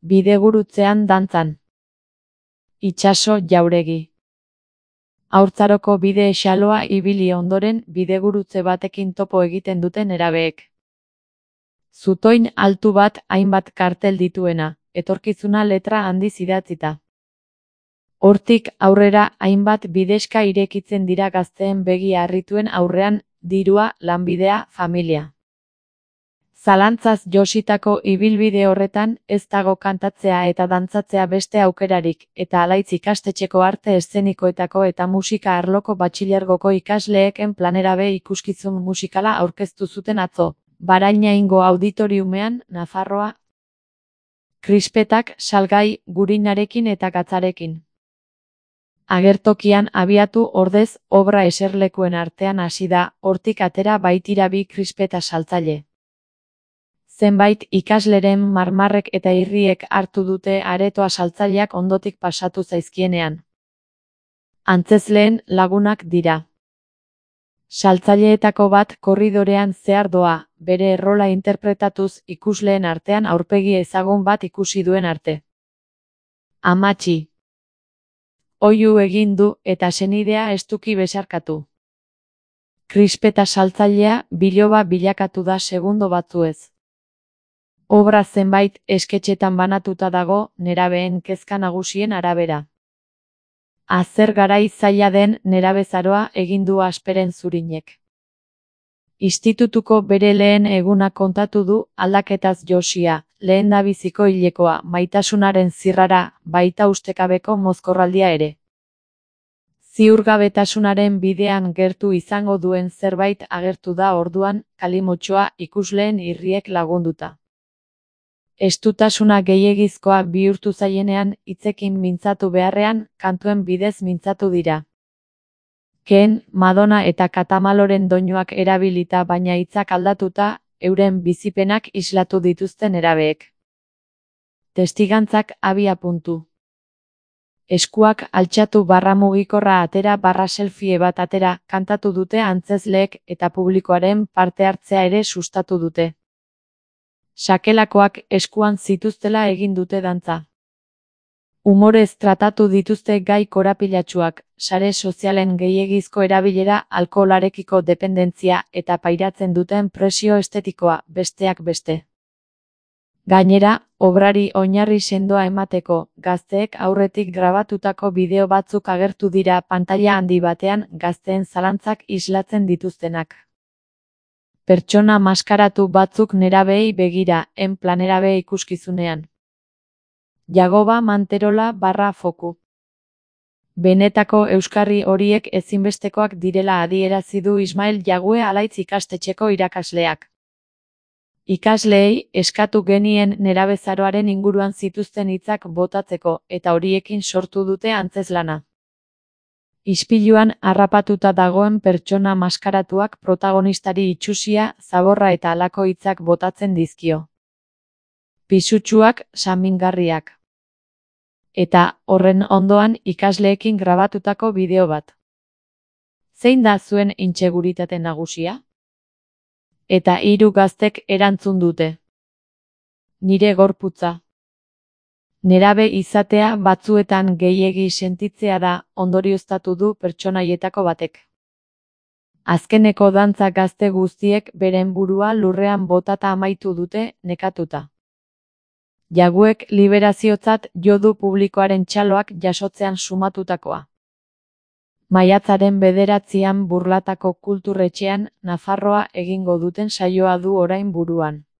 Bidegurutzean dantzan. Itsaso Jauregi. Haurtzaroko bide xaloa ibili ondoren bidegurutze batekin topo egiten duten nerabeek. Zutoin altu bat hainbat kartel dituena, etorkizuna letra handiz idatzita. Hortik aurrera hainbat bidexka irekitzen dira gazteen begi harrituen aurrean, dirua, lanbidea, familia. Zalantzaz jositako ibilbide horretan ez dago kantatzea eta dantzatzea beste aukerarik, eta Alaitz ikastetxeko arte eszenikoetako eta musika arloko batxilergoko ikasleeken planerabe ikuskizun musikala aurkeztu zuten atzo, Barainaingo auditoriumean, Nafarroa. Krispetak, salgai, gurinarekin eta gatzarekin. Agertokian abiatu ordez, obra eserlekuen artean hasi da, hortik atera baitira bi krispeta saltzaile. Zenbait ikasleren marmarrek eta irriek hartu dute aretoa saltzaileak ondotik pasatu zaizkienean. Antzezleen lagunak dira. Saltzaileetako bat korridorean zehar doa, bere errola interpretatuz ikusleen artean aurpegi ezagun bat ikusi duen arte. Amatxi. Oihu egin du eta senidea estuki besarkatu. Krispeta saltzailea biloba bilakatu da segundo batzuez. Obra zenbait esketxetan banatuta dago nerabeen kezka nagusien arabera. Azer garai zaila den nerabezaroa egin du Asperen Zurinek. Institutuko bere lehen eguna kontatu du aldaketaz josia, lehendabiziko hilekoa, maitasunaren zirrara, baita ustekabeko mozkorraldia ere. Ziurgabetasunaren bidean gertu izango duen zerbait agertu da orduan, kalimotxoa ikusleen irriek lagunduta. Estutasuna gehiegizkoa bihurtu zaienean, hitzekin mintzatu beharrean, kantuen bidez mintzatu dira. Ken, Madonna eta Katamaloren doinuak erabilita baina hitzak aldatuta, euren bizipenak islatu dituzten nerabeek. Testigantzak abia puntu. Eskuak altxatu barra mugikorra atera barra selfie bat atera, kantatu dute antzezleek eta publikoaren parte hartzea ere sustatu dute. Sakelakoak eskuan zituztela egin dute dantza. Humorez tratatu dituzte gai korapilatsuak, sare sozialen gehiegizko erabilera, alkoholarekiko dependentzia eta pairatzen duten presio estetikoa, besteak beste. Gainera, obrari oinarri sendoa emateko, gazteek aurretik grabatutako bideo batzuk agertu dira pantaila handi batean gazteen zalantzak islatzen dituztenak. Pertsona maskaratu batzuk nerabeei begira, planerabe ikuskizunean. Jagoba Manterola barra foku. Benetako euskarri horiek ezinbestekoak direla adierazi du Ismael Jague Alaitz ikastetxeko irakasleak. Ikasleei eskatu genien nerabezaroaren inguruan zituzten hitzak botatzeko eta horiekin sortu dute antzezlana. Ispiluan harrapatuta dagoen pertsona maskaratuak protagonistari itsusia, zaborra eta halako hitzak botatzen dizkio. Pisutsuak, samingarriak. Eta, horren ondoan ikasleekin grabatutako bideo bat. Zein da zuen intseguritate nagusia? Eta 3 gaztek erantzun dute. Nire gorputza. Nerabe izatea batzuetan gehiegi sentitzea da, ondorioztatu du pertsonaietako batek. Azkeneko dantza gazte guztiek beren burua lurrean botata amaitu dute, nekatuta. Jaguek liberaziotzat jo du publikoaren txaloak jasotzean sumatutakoa. Maiatzaren 9an Burlatako kulturretxean, Nafarroa egingo duten saioa du orain buruan.